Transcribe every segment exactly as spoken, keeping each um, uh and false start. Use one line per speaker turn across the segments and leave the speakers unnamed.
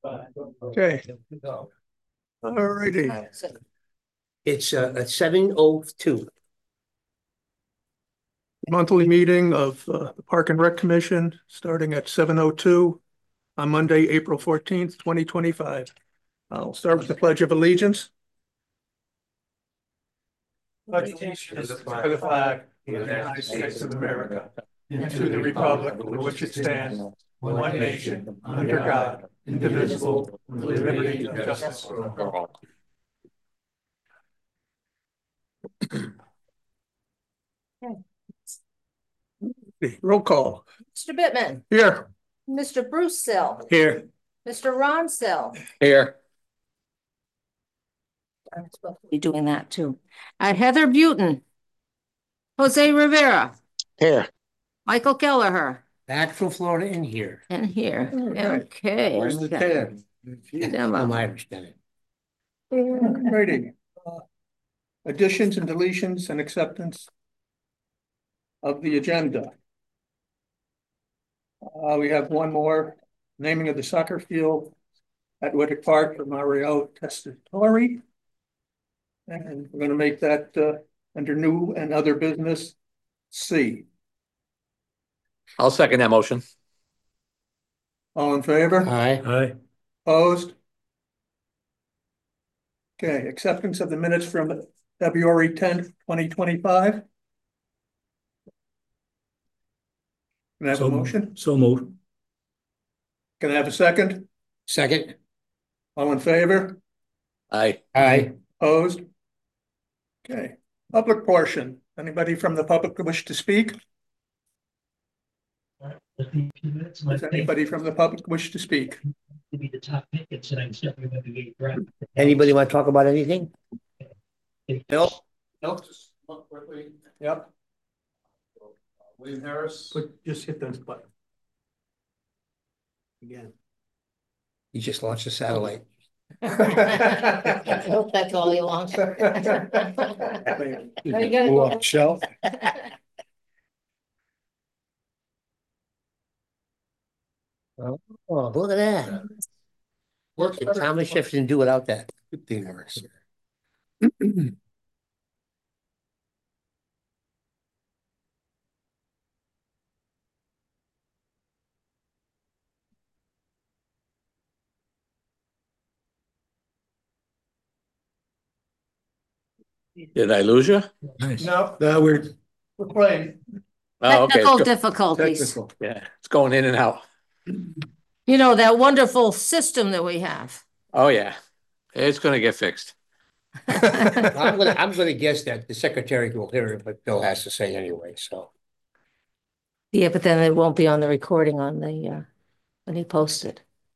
Okay. All righty.
It's uh, at seven oh two.
Monthly meeting of uh, the Park and Rec Commission starting at seven oh two on Monday, April fourteenth, twenty twenty-five. I'll start with the Pledge of Allegiance. Pledge allegiance to the flag of the United States of America and to the republic for which it stands, one nation, under God, indivisible, with liberty and justice for all. Roll call.
Mister Bittman.
Here.
Mister Bruce Sill.
Here.
Mister Ron Sill.
Here.
I'm supposed to be doing that too. Uh, Heather Butin. Jose Rivera.
Here.
Michael Kelleher.
Back from Florida in here.
And here.
Right.
Okay.
Where's the ten?
I'm Irish, then it.
Righty. Uh, Additions and deletions and acceptance of the agenda. Uh, we have one more, naming of the soccer field at Whittick Park for Mario Testatori. And we're going to make that uh, under new and other business C.
I'll second that motion.
All in favor?
Aye.
Aye.
Opposed? Okay, acceptance of the minutes from February tenth, twenty twenty-five. Can I have a motion?
So moved.
Can I have a second?
Second.
All in favor?
Aye.
Aye.
Opposed? Okay, public portion. Anybody from the public wish to speak? Does anybody from the public wish to speak?
To be the top pick and tonight, seventy draft.
Anybody want to talk about anything?
Bill?
No, just look quickly. Yep. William Harris. But just hit those buttons. Again.
You just launched a satellite.
I hope that's all you want.
Shelf.
Oh, look at that.
Works.
Thomas Shift didn't do without that. Good thing works.
Did I lose you?
Nice. No, no, we're we're playing.
Oh, okay.
Technical
It's go-
difficulties.
Technical.
Yeah, it's going in and out.
You know, that wonderful system that we have.
Oh, yeah. It's gonna get fixed.
I'm gonna, I'm gonna guess that the secretary will hear what Bill has to say anyway, so.
Yeah, but then it won't be on the recording on the, uh, when he posted.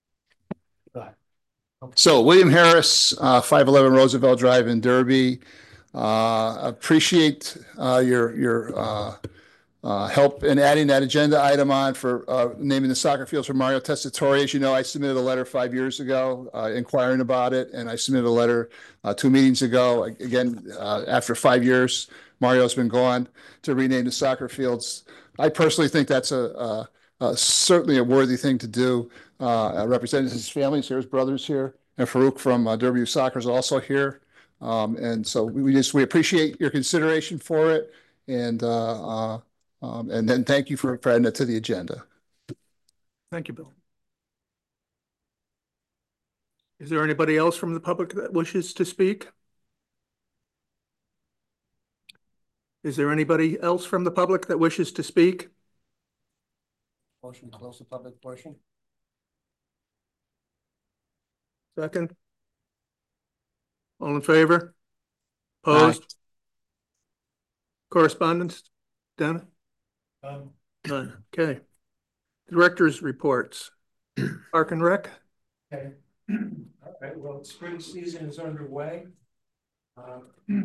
So William Harris, uh, five eleven Roosevelt Drive in Derby. Uh, appreciate uh, your your uh, uh, help in adding that agenda item on for uh, naming the soccer fields for Mario Testatori. As you know, I submitted a letter five years ago uh, inquiring about it, and I submitted a letter uh, two meetings ago. Again, uh, after five years, Mario's been gone, to rename the soccer fields. I personally think that's a, a, a certainly a worthy thing to do. Uh, representing his families here, his brothers here, and Farouk from uh, Derby Youth Soccer is also here. Um, and so we just we appreciate your consideration for it, and uh, uh, um, and then thank you for, for adding it to the agenda.
Thank you, Bill. Is there anybody else from the public that wishes to speak? Is there anybody else from the public that wishes to speak?
Motion to close the public portion.
Second. All in favor? Opposed? Aye. Correspondence, Dana? Um, None. Okay. Director's reports. Park and Rec.
Okay. All right. Well, spring season is underway. Uh,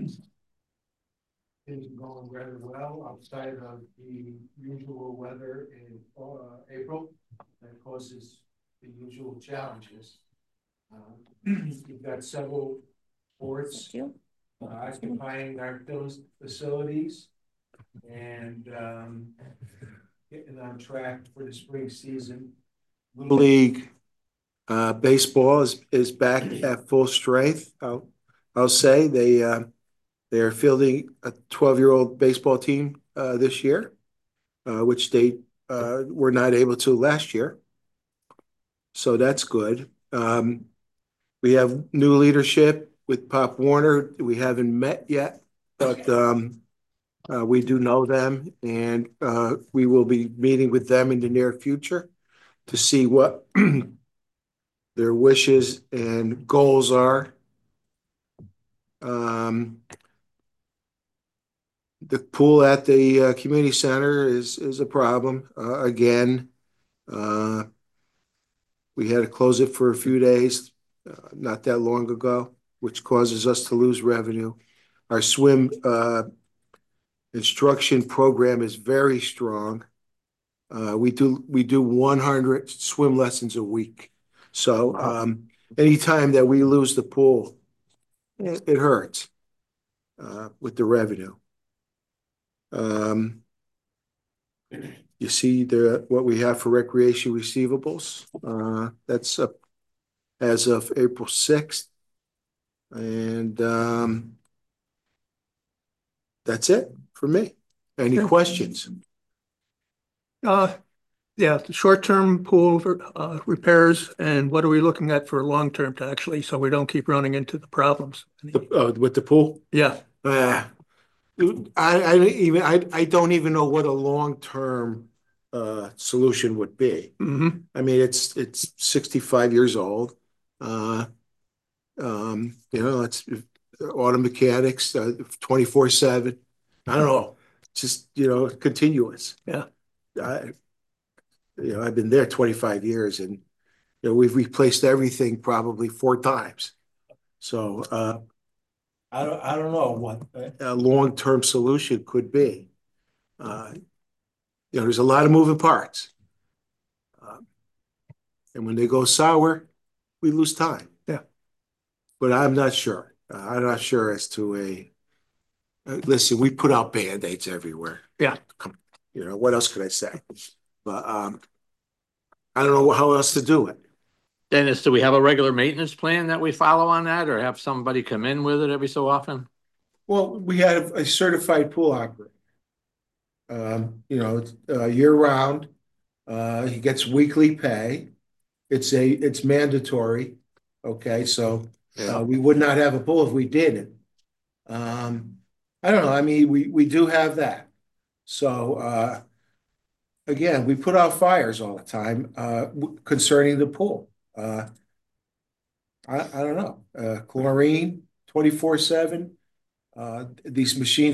things are going rather well outside of the usual weather in uh, April that causes the usual challenges. Uh, we've got several sports uh, occupying our those facilities and um, getting on track for the spring season. Little League Uh, baseball is, is back at full strength. I'll, I'll say they, uh, they're fielding a twelve-year-old baseball team, uh, this year, uh, which they, uh, were not able to last year. So that's good. Um, we have new leadership with Pop Warner. We haven't met yet, but, um, uh, we do know them, and, uh, we will be meeting with them in the near future to see what their wishes and goals are. Um, the pool at the uh, community center is is a problem uh, again. Uh, we had to close it for a few days uh, not that long ago, which causes us to lose revenue. Our swim uh, instruction program is very strong. Uh, we do we do one hundred swim lessons a week. So um, anytime that we lose the pool, it, it hurts uh, with the revenue. Um, you see the what we have for recreation receivables. Uh, that's up as of April sixth, and um, that's it for me. Any
Okay.
questions?
Uh, yeah, the short-term pool uh, repairs, and what are we looking at for long-term to actually, so we don't keep running into the problems?
The, uh, with the pool?
Yeah,
Uh, I, I even I, I don't even know what a long-term uh, solution would be.
hmm
I mean, it's it's sixty-five years old. Uh, um, you know, it's auto mechanics, uh, twenty-four seven. I don't know, just you know, continuous.
Yeah.
I, you know, I've been there twenty-five years, and you know, we've replaced everything probably four times. So uh, I don't I don't know what a long-term solution could be. Uh, you know, there's a lot of moving parts, um, and when they go sour, we lose time.
Yeah.
But I'm not sure. Uh, I'm not sure as to a. Uh, listen, we put out Band-Aids everywhere.
Yeah.
Come, you know, what else could I say? But um, I don't know how else to do it.
Dennis, do we have a regular maintenance plan that we follow on that, or have somebody come in with it every so often?
Well, we have a certified pool operator. Um, you know, it's, uh, year round. Uh, he gets weekly pay. It's a it's mandatory. Okay, so uh, we would not have a pool if we didn't. Um, I don't know. I mean, we we do have that. So uh, again, we put out fires all the time uh, concerning the pool. Uh, I I don't know. Uh, chlorine twenty-four seven. Uh, these machines.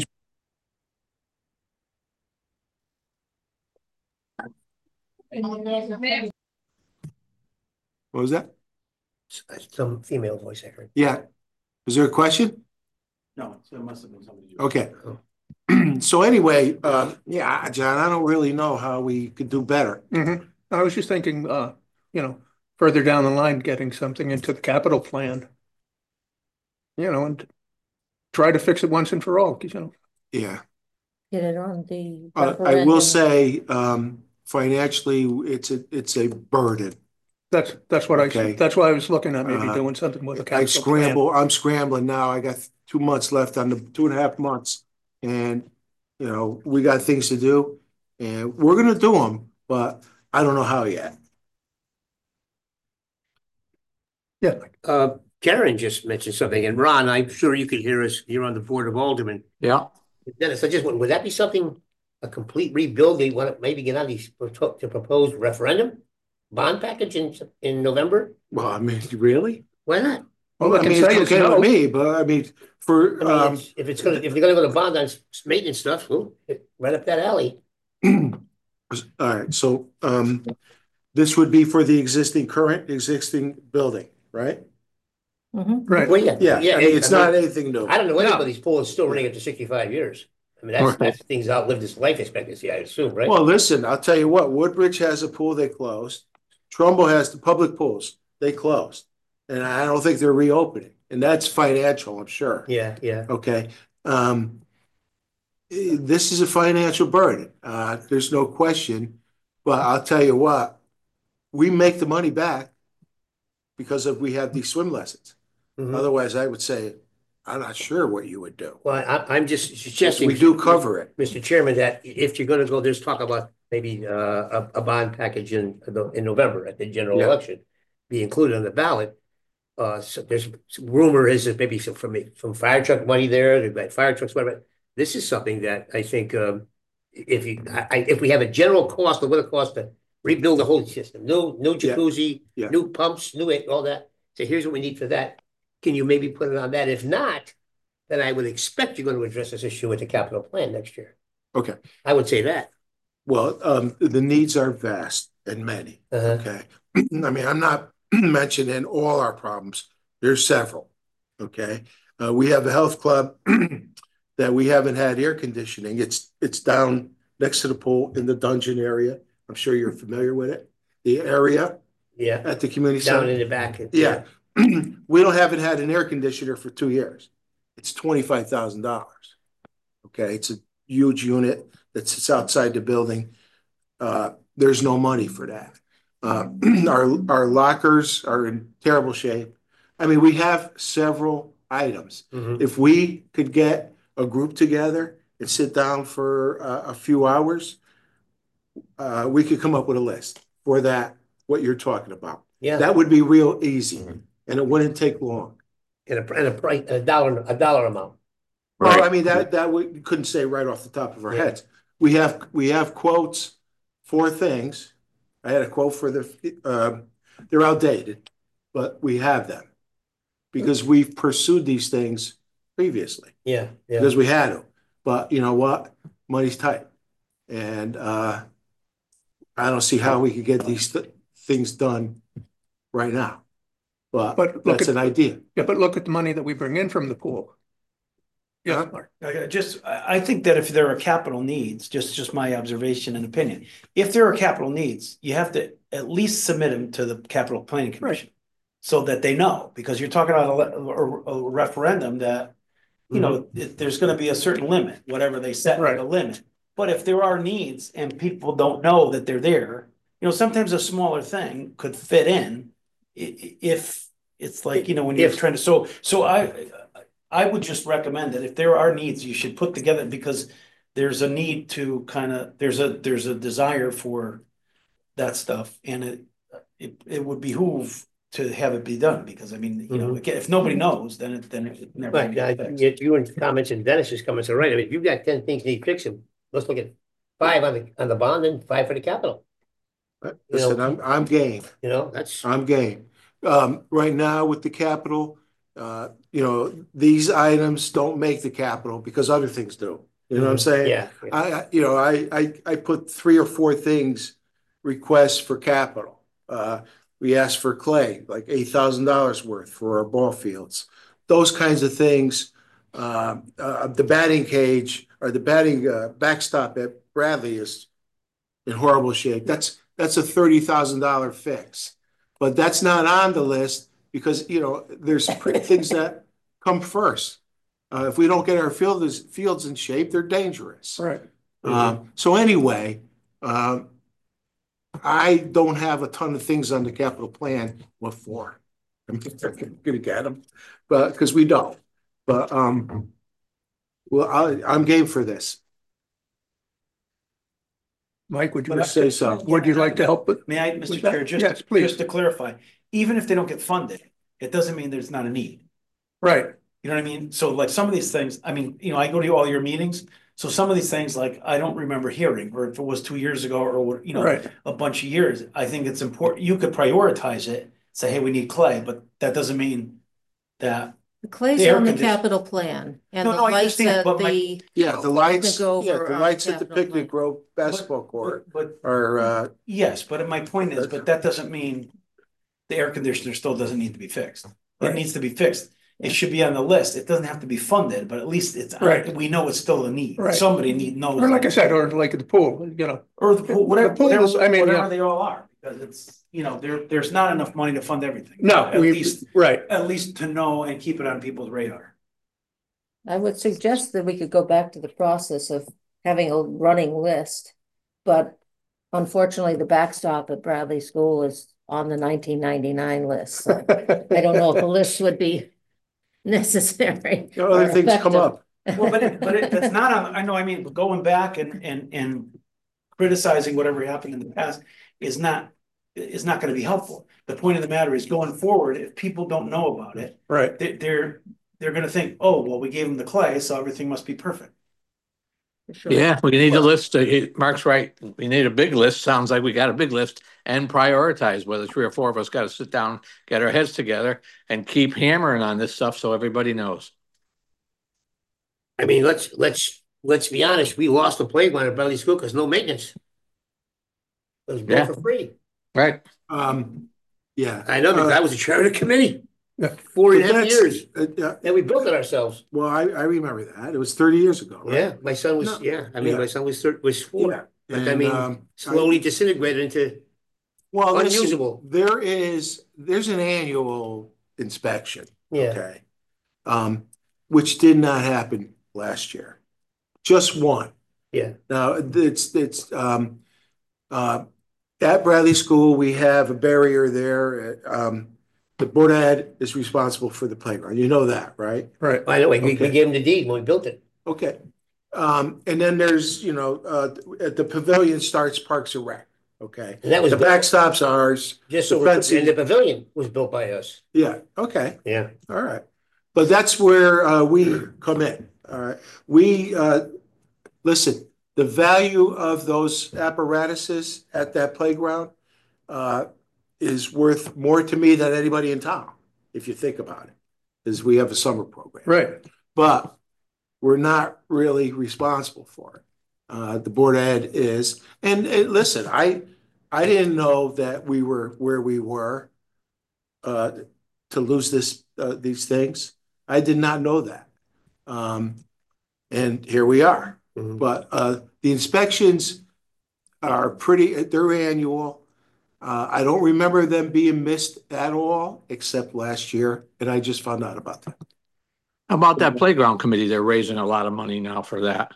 What was that?
Some female voice I heard.
Yeah. Was there a question?
No, so it must have been somebody.
Okay. So anyway, uh, yeah, John, I don't really know how we could do better.
hmm I was just thinking, uh, you know, further down the line, getting something into the capital plan. You know, and try to fix it once and for all, you know.
Yeah.
Get it on the.
Uh, I will
referendum.
say, um, financially, it's a, it's a burden.
That's, that's what I,
Okay.
that's why I was looking at maybe
Uh,
doing something with a
I
capital plan.
scramble, I'm scrambling now. I got two months left on the two and a half months. And, you know, we got things to do and we're gonna do them, but I don't know how yet.
Yeah,
Uh, Karen just mentioned something, and Ron, I'm sure you could hear us, you're on the Board of Aldermen.
Yeah,
Dennis, I just, want- would that be something, a complete rebuild, they want to maybe get on these, to propose referendum? Bond package in, in November?
Well, I mean, really?
Why not?
All
Well,
I
I
can
mean,
say
it's
is
okay
no.
with me, but I mean, for,
I mean,
um,
it's- if it's gonna, if they're gonna go to bond on s- maintenance stuff, well, right up that alley.
all right, so, um, this would be for the existing, current existing building, right?
Mhm.
right.
Well, yeah,
Yeah,
yeah.
I mean, it's
I
not
mean,
anything new.
I don't know
No.
anybody's pool is still running up to sixty-five years. I mean, that's,
Right.
that's things outlived its life expectancy, I assume, right?
Well, listen, I'll tell you what, Woodbridge has a pool they closed. Trumbull has the public pools, they closed. And I don't think they're reopening, and that's financial, I'm sure.
Yeah, yeah.
Okay, um. eh, This is a financial burden, uh, there's no question, but I'll tell you what. We make the money back, because of, we have these swim lessons.
Mhm.
Otherwise, I would say, I'm not sure what you would do.
Well, I, I'm just suggesting.
We do cover it.
Mister Chairman, that if you're gonna go, there's talk about maybe uh, a, a bond package in, in November at the general
Yeah.
election, be included on the ballot. Uh, so there's rumor is that maybe some from, from fire truck money there, they've got fire trucks, whatever. This is something that I think, um, if you, I, I- if we have a general cost of what it costs to rebuild the whole system, new, new
Yeah.
jacuzzi,
Yeah.
new pumps, new, all that. So here's what we need for that. Can you maybe put it on that? If not, then I would expect you're going to address this issue with the capital plan next year.
Okay.
I would say that.
Well, um, the needs are vast and many.
Uh-huh.
Okay. I mean, I'm not mentioning all our problems. There's several. Okay. Uh, we have a health club that we haven't had air conditioning. It's, it's down next to the pool in the dungeon area. I'm sure you're familiar with it. The area
Yeah,
at the community
down
center.
in the back.
Yeah. We don't haven't had an air conditioner for two years. It's twenty-five thousand dollars. Okay. It's a huge unit that sits outside the building. Uh, there's no money for that. Uh, our, our lockers are in terrible shape. I mean, we have several items.
Mhm.
If we could get a group together and sit down for uh, a few hours, uh, we could come up with a list for that, what you're talking about.
Yeah,
That would be real easy and it wouldn't take long.
and a, and a price, a dollar, a dollar amount.
Well, I mean, that, that we couldn't say right off the top of our
Yeah.
heads. We have, we have quotes for things. I had a quote for the, um, they're outdated, but we have them. Because we've pursued these things previously,
Yeah, yeah.
because we had them. But you know what? Money's tight. And, uh, I don't see how we could get these th- things done right now. But
But look
that's
at-
an idea.
Yeah, but look at the money that we bring in from the pool. Yeah,
Huh?
Mark.
I just, I, I think that if there are capital needs, just, just my observation and opinion, if there are capital needs, you have to at least submit them to the capital planning commission. So that they know, because you're talking about a, le- a, a referendum that, you know, it, there's gonna be a certain limit, whatever they set
Right.
the limit. But if there are needs and people don't know that they're there, you know, sometimes a smaller thing could fit in. i- i- if it's like, you know, when you're
If-
trying to, so, so I, I would just recommend that if there are needs, you should put together, because there's a need to kind of, there's a, there's a desire for that stuff, and it, it, it would behoove to have it be done, because I mean, you know,
Mhm.
again, if nobody knows, then it, then it never.
But
gets
uh,
fixed.
you, you and comments and Dennis's comments are right. I mean, if you've got ten things need fixing, let's look at five on the, on the bond and five for the capital.
But
You know-
Listen, I'm, I'm game.
You know, that's,
I'm game. Um, right now with the capital, uh, you know, these items don't make the capital because other things do. You know what I'm saying?
yeah. yeah.
I, I, you know, I, I, I put three or four things, requests for capital. Uh, we asked for clay, like eight thousand dollars worth for our ball fields. Those kinds of things. Uh, uh, the batting cage or the batting, uh, backstop at Bradley is in horrible shape. That's, that's a thirty thousand dollar fix. But that's not on the list because, you know, there's pre- things that come first. Uh, if we don't get our fields, fields in shape, they're dangerous.
Right.
Um, so anyway, um, I don't have a ton of things on the capital plan. What for? I'm gonna get them, but, because we don't. But, um, well, I, I'm game for this.
Mike, would you,
But I-
like-
Say so.
would you like to help with?
May I, Mister
With that?
Chair, just,
Yes, please.
just to clarify, even if they don't get funded, it doesn't mean there's not a need.
Right,
You know what I mean? So like some of these things, I mean, you know, I go to all your meetings, so some of these things, like, I don't remember hearing, or if it was two years ago, or what, you know,
right.
a bunch of years, I think it's important, you could prioritize it, say, hey, we need clay, but that doesn't mean that,
The clay's
The air
on the
condition-
capital plan and
No,
the
no, I
lights
understand,
at
but my-
the,
Yeah, the lights,
go
yeah,
over
the
on
lights at the
capital
picnic grove basketball court
but,
are, uh,
yes, but my point is, but that doesn't mean the air conditioner still doesn't need to be fixed. It
Right.
needs to be fixed. It should be on the list. It doesn't have to be funded, but at least it's,
Right.
we know it's still a need.
Right.
Somebody need, knows.
Or like I said, or like at the pool, you know.
Or the pool, whatever,
The pool is-
whatever,
I mean,
whatever
yeah.
they all are, because it's, you know, there, there's not enough money to fund everything.
No,
At
we,
least,
right.
at least to know and keep it on people's radar.
I would suggest that we could go back to the process of having a running list. But unfortunately, the backstop at Bradley School is on the nineteen ninety-nine list. So I don't know if the list would be necessary.
You know, other
or
things come
effective.
up.
Well, but it, but it, it's not on, I know, I mean, going back and, and, and criticizing whatever happened in the past is not, is not gonna be helpful. The point of the matter is going forward, if people don't know about it,
Right.
they, they're, they're gonna think, oh, well, we gave them the clay, so everything must be perfect.
Sure.
Yeah, we need a list. uh, he- Mark's right. We need a big list. Sounds like we got a big list and prioritize whether three or four of us got to sit down, get our heads together and keep hammering on this stuff so everybody knows.
I mean, let's, let's, let's be honest, we lost the playground at Bradley School because no maintenance. It was
Yeah.
built for free.
Right.
Um, yeah.
I know, because
Uh,
I was the chair of the committee,
Yeah.
four and a half
that's-
years,
uh, uh,
and we built it ourselves.
Well, I, I remember that. It was thirty years ago, right?
Yeah, my son was,
No.
yeah, I mean,
Yeah.
my son was thir- was
Yeah.
four, but I
And,
mean,
um,
slowly disintegrated into,
Well, listen,
unusable.
there is, there's an annual inspection,
yeah.
okay? Um, which did not happen last year. Just one.
Yeah.
Now, it's, it's, um, uh, at Bradley School, we have a barrier there. Um, the Board of Ed is responsible for the playground. You know that, right?
Right.
I know, we, we
Okay.
gave him the deed when we built it.
Okay. Um, and then there's, you know, uh, at the pavilion starts Parks and Rec, okay?
And that was
The
built-
backstop's ours.
Just
the
so,
fencing-
and the pavilion was built by us.
Yeah, okay.
Yeah.
All right. But that's where uh, we come in. All right. We, uh, listen, the value of those apparatuses at that playground uh, is worth more to me than anybody in town, if you think about it, because we have a summer program.
Right.
But we're not really responsible for it. Uh, the Board of Ed is. And, and listen, I, I didn't know that we were where we were uh, to lose this, uh, these things. I did not know that. Um, and here we are.
Mhm.
But uh, the inspections are pretty, they're annual. Uh, I don't remember them being missed at all, except last year, and I just found out about that.
How about that playground committee? They're raising a lot of money now for that.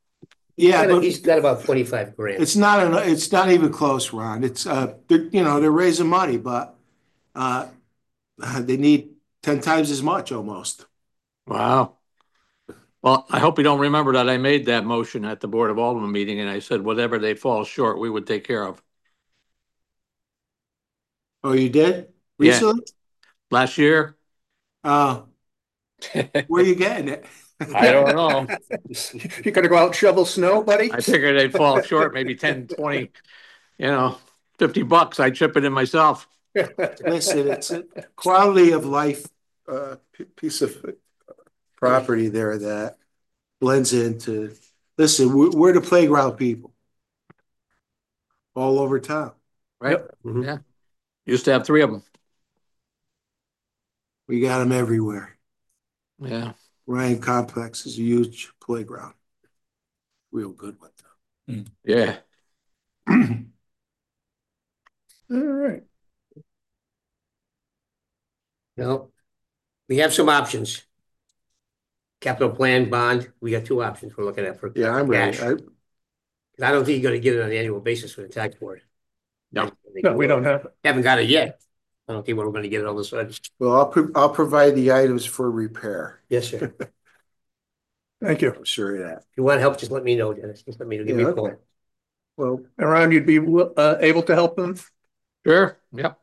Yeah, but
He's got about twenty-five grand.
it's not, an- it's not even close, Ron. It's, uh, they're, you know, they're raising money, but uh, they need ten times as much almost.
Wow. Well, I hope you don't remember that I made that motion at the Board of Alderman meeting and I said whatever they fall short, we would take care of.
Oh, you did?
Yeah.
Recently?
Last year,
Uh, where are you getting it?
I don't know.
You gotta go out and shovel snow, buddy?
I figured they'd fall short, maybe ten, twenty, you know, fifty bucks. I'd chip it in myself.
Listen, it's a quality of life, uh, p- piece of property there that blends into, listen, we're, we're the playground people. All over town.
Right?
Mhm.
Yeah. Used to have three of them.
We got them everywhere.
Yeah.
Ryan Complex is a huge playground. Real good with them.
Yeah.
All right.
No, we have some options. Capital plan, bond, we got two options we're looking at for.
Yeah, I'm ready.
cash.
I,
I don't think you're gonna get it on an annual basis for the tax board.
No.
I think
No, we don't have it.
Haven't got it yet. I don't think we're gonna get it all of a sudden.
well, I'll, pro- I'll provide the items for repair.
Yes, sir. If
Thank you.
I'm sure of that.
you want help, just let me know, Dennis. Just let me know. Give me
Yeah,
a call.
okay. Well,
And Ron, you'd be uh, able to help them?
Sure. Yep.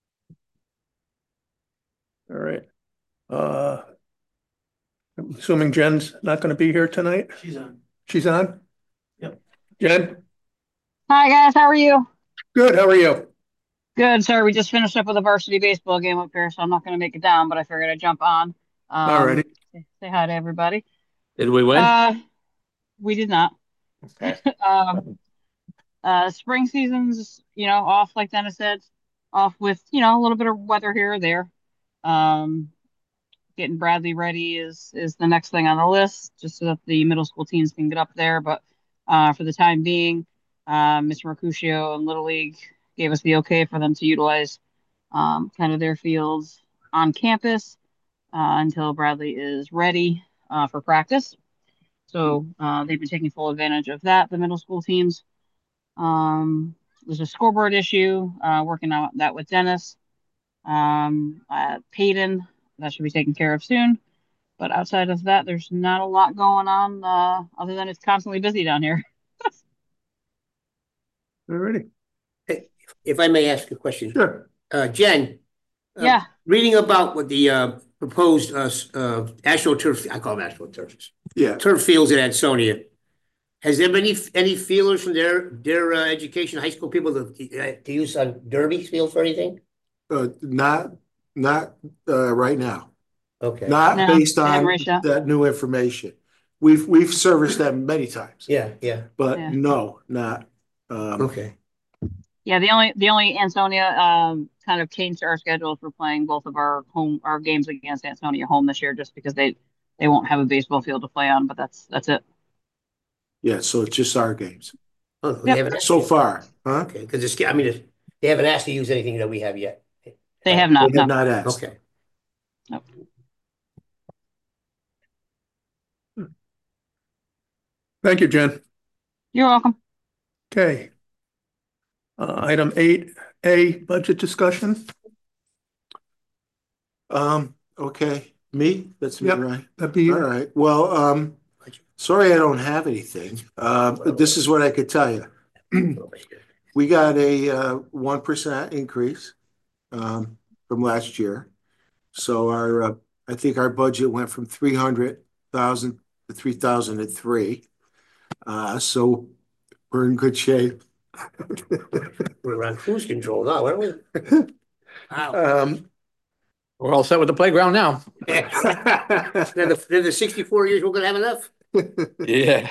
All right. Uh, I'm assuming Jen's not gonna be here tonight?
She's on.
She's on?
Yep.
Jen?
Hi guys, how are you?
Good, how are you?
Good. Sorry, we just finished up with a varsity baseball game up here, so I'm not going to make it down, but I figured I'd jump on. Um,
Alrighty.
Say, say hi to everybody.
Did we win?
Uh, we did not.
Okay.
um, uh, spring season's, you know, off like Dennis said, off with, you know, a little bit of weather here or there. Um, getting Bradley ready is is the next thing on the list, just so that the middle school teams can get up there. But uh, for the time being, uh, Mister Mercutio and Little League gave us the okay for them to utilize um, kind of their fields on campus uh, until Bradley is ready uh, for practice. So uh, they've been taking full advantage of that, the middle school teams. Um, there's a scoreboard issue, uh, working on that with Dennis. Um, uh, Peyton, that should be taken care of soon. But outside of that, there's not a lot going on, uh, other than it's constantly busy down here.
Alrighty,
If I may ask a question.
sure.
Uh, Jen. uh,
Yeah.
Reading about what the, uh, proposed, uh, uh, AstroTurf, I call them AstroTurfs,
Yeah,
turf fields at Ansonia. Has there been any, any feelers from their, their, uh, education, high school people to, uh, to use on Derby field for anything?
Uh, not, not, uh, right now,
Okay.
not
No,
based
they haven't
on
reached out.
that new information. We've, we've serviced them many times,
Yeah, yeah,
but
Yeah.
no, not, um,
okay.
Yeah, the only the only Ansonia um kind of changed our schedules for playing both of our home our games against Ansonia home this year just because they they won't have a baseball field to play on, but that's that's it.
yeah, so it's just our games
Oh, they
Yep.
haven't asked
so
you-
far, huh?
Okay, because it's, I mean, it's- they haven't asked to use anything that we have yet.
They have not.
They have
No.
not asked.
Okay.
Thank you, Jen.
You're welcome.
Okay. Uh, item eight A, budget discussion.
Um, okay, me, that's me,
Yep.
right?
That'd be,
All right, well, um, sorry I don't have anything. Um, this is what I could tell you. We got a, uh, one percent increase, um, from last year. So our, uh, I think our budget went from three hundred thousand to three thousand and three. Uh, so we're in good shape.
We're on cruise control now, aren't we? Wow.
Um,
We're all set with the playground now.
Then the, then the sixty-four years, we're gonna have enough?
Yeah.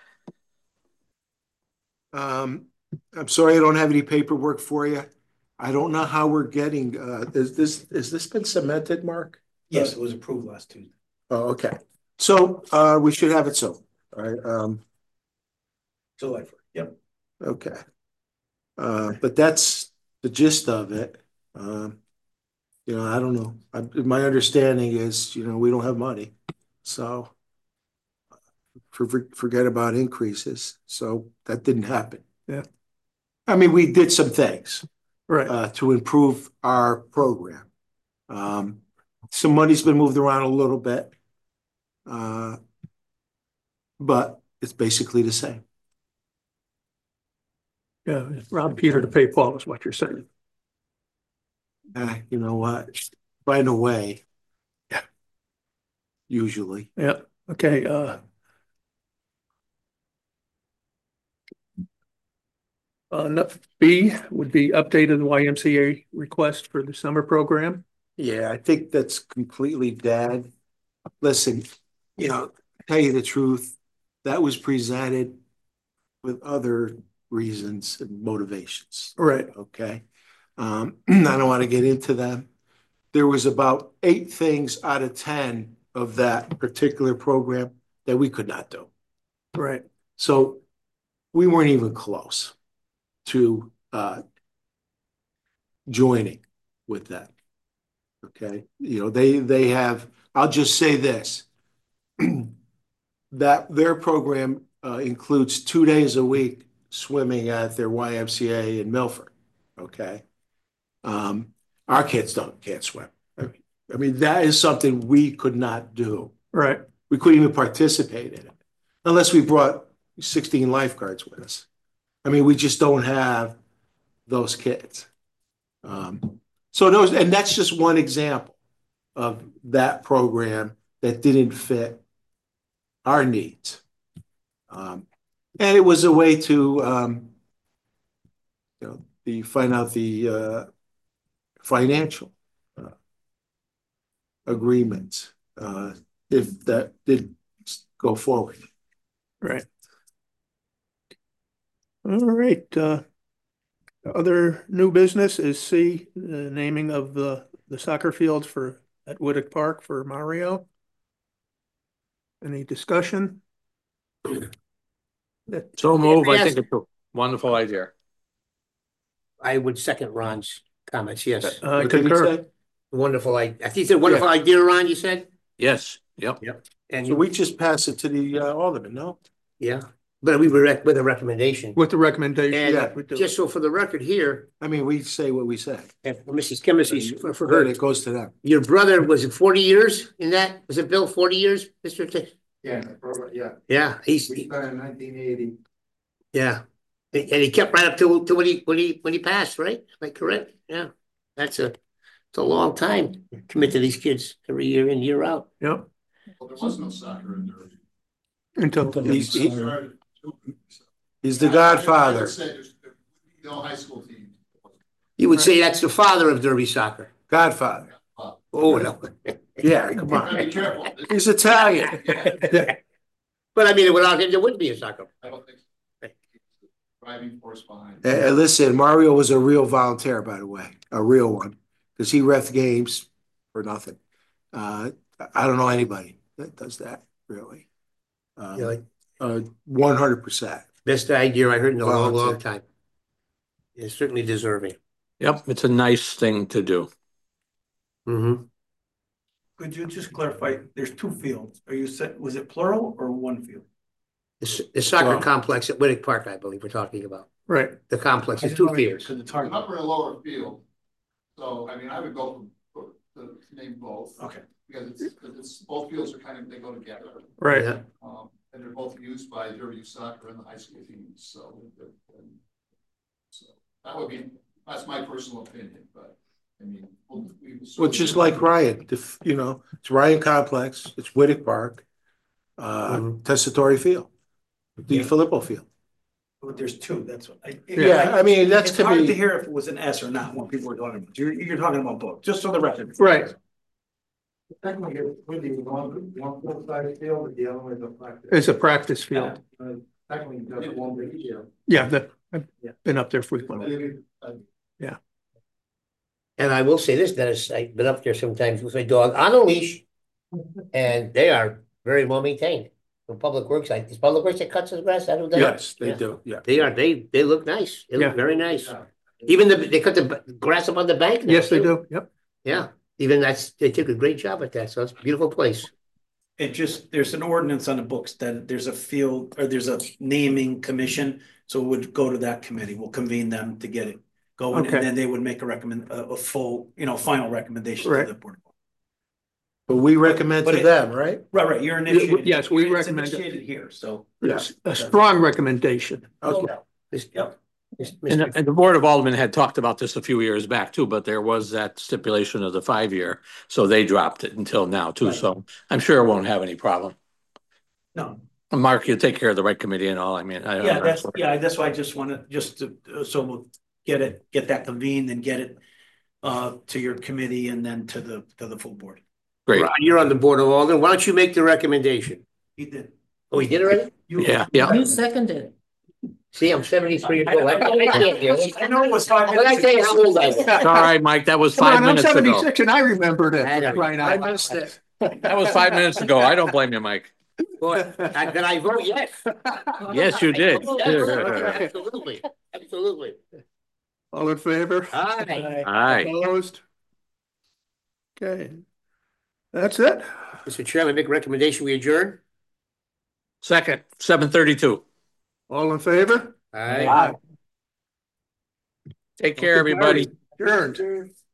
Um, I'm sorry I don't have any paperwork for you. I don't know how we're getting, uh, is this, has this been cemented, Mark?
Yes, it was approved last Tuesday.
Oh, okay. So, uh, we should have it soon. All right, um,
July first. Yep.
okay. Uh, but that's the gist of it. Um, you know, I don't know. I, my understanding is, you know, we don't have money, so for, for- forget about increases. So that didn't happen.
Yeah.
I mean, we did some things,
right,
uh, to improve our program. Um, some money's been moved around a little bit. Uh, but it's basically the same.
yeah, rob Peter to pay Paul is what you're saying.
Uh, you know what? Find a way. Yeah. Usually.
Yeah, okay, uh. Uh, no- B would be updated Y M C A request for the summer program.
Yeah, I think that's completely dead. Listen, you know, tell you the truth, that was presented with other reasons and motivations.
Right.
Okay. Um, I don't want to get into them. There was about eight things out of ten of that particular program that we could not do.
Right,
So we weren't even close to uh, joining with that. Okay, you know, they they have, I'll just say this, that their program uh, includes two days a week swimming at their Y M C A in Milford. Okay. Um, our kids don't can't swim. I mean, I mean, that is something we could not do.
right,
We couldn't even participate in it unless we brought sixteen lifeguards with us. I mean, we just don't have those kids. Um, so those, and that's just one example of that program that didn't fit our needs. Um, and it was a way to, um, you know, the find out the uh, financial uh, agreements uh, if that did go forward.
right. All right, uh. Other new business is C, the naming of the, the soccer fields for, at Whittick Park for Mario. Any discussion?
So move. I
Yes.
think it's a wonderful idea.
I would second Ron's comments, yes.
I
What did he
concur.
say?
Wonderful, I, I think it's a wonderful idea, Ron, you said?
Yes, yep.
And
So we just pass it to the uh, alderman, no?
yeah, but we were rec- with a recommendation.
With the recommendation,
And
yeah. we do.
just so for the record here,
I mean, we say what we say.
and for Missus Kimmis's, for, for
But
her,
it goes to them.
your brother, was it forty years in that? Was it Bill, forty years, Mister T?
Yeah, yeah.
Yeah, he's,
We started in nineteen eighty.
yeah. And he kept right up to, to when he, when he, when he passed, right? Am I correct? Yeah. That's a, it's a long time. Commit to these kids every year in, year out.
Yep,
Well, there was no soccer in Derby.
until.
He's, he- he's the godfather.
No high school team.
You would say that's the father of Derby soccer.
Godfather.
Oh, no.
Yeah, come on.
Be careful.
He's Italian.
But I mean, without him, there wouldn't be a soccer.
I don't think so. Driving force behind.
Uh, listen, Mario was a real volunteer, by the way, a real one, because he ref games for nothing. Uh, I don't know anybody that does that, really. Um,
Yeah, like,
uh, one hundred percent.
best idea I heard in a long, long
Volunteer.
time. It's certainly deserving.
Yep, it's a nice thing to do.
Mm-hmm.
Could you just clarify, there's two fields. Are you set, was it plural or one field?
The, the soccer
Well-
complex at Whittick Park, I believe we're talking about.
Right.
The complex is two fields.
Because it's
An
hard.
upper and lower field. So, I mean, I would go for, for, to name both.
Okay.
Because it's, because it's, both fields are kind of, they go together.
Right.
Yeah.
Um, and they're both used by Derby Youth Soccer and the high school teams, so. and- So, that would be, that's my personal opinion, but, I mean. we'll- we will
Well, just like Ryan, the f- you know, it's Ryan Complex, it's Whittick Park, uh,
Mhm.
Tessitore Field, the
Yeah.
Filippo Field.
But there's two, that's what. I-
Yeah, I mean, that's
It's
could
hard to
be,
hear if it was an S or not, when people were talking about, you're, you're talking about both, just so the record.
Right.
Technically, it's really one, one full size field, and the other one is a practice.
It's a practice field.
Uh, Technically, just one big field.
Yeah, the, I've
Yeah.
been up there frequently.
And I will say this, Dennis, I've been up there sometimes with my dog on a leash. And they are very well maintained. For Public Works, I, is Public Works that cuts the grass? I don't know.
yes, they
Yeah.
do, yeah.
They are, they, they look nice. They
Yeah.
look very nice. Even the, they cut the b- grass up on the bank. now,
Yes, they
too.
do. Yep.
Yeah, even that's, they took a great job at that. So it's a beautiful place.
It just, there's an ordinance on the books that there's a field, or there's a naming commission, so it would go to that committee, we'll convene them to get it going,
Okay.
and then they would make a recommend, a, a full, you know, final recommendation to
Right.
the board.
But we recommend
But
to
it-
them, right?
Right, right, you're initiated.
yes, we
it's
recommend it.
Initiated here, so.
Yes, a strong recommendation.
Okay.
Mis-
Yep.
mis-
And,
Mister
and the Board of Aldermen had talked about this a few years back too, but there was that stipulation of the five-year. So they dropped it until now too.
Right.
So I'm sure it won't have any problem.
No,
And Mark, you take care of the right committee and all. I mean, I.
yeah, that's, yeah, that's why I just wanna, just to, uh, so we'll get it, get that convened and get it uh, to your committee and then to the, to the full board.
Great.
Ron, you're on the Board of Aldermen. Why don't you make the recommendation?
He did.
Oh, he did already?
You-
Yeah, yeah.
You seconded.
See, I'm seventy-three years old. I I can't hear it.
I know it was five
What did I tell you how old I
It's
was?
all right, Mike. That was
Come
five
on, I'm
minutes ago.
seventy-six and I remembered it.
I know.
Right now.
I missed it.
That was five minutes ago. I don't blame you, Mike.
Boy, I- Did I vote yes?
Yes, you did.
Absolutely, absolutely.
All in favor?
Aye.
Aye.
Opposed? Okay. That's it.
Mister Chairman, make a recommendation, we adjourn?
Second, seven thirty-two.
All in favor?
Aye.
Take care, everybody.
Adjourned.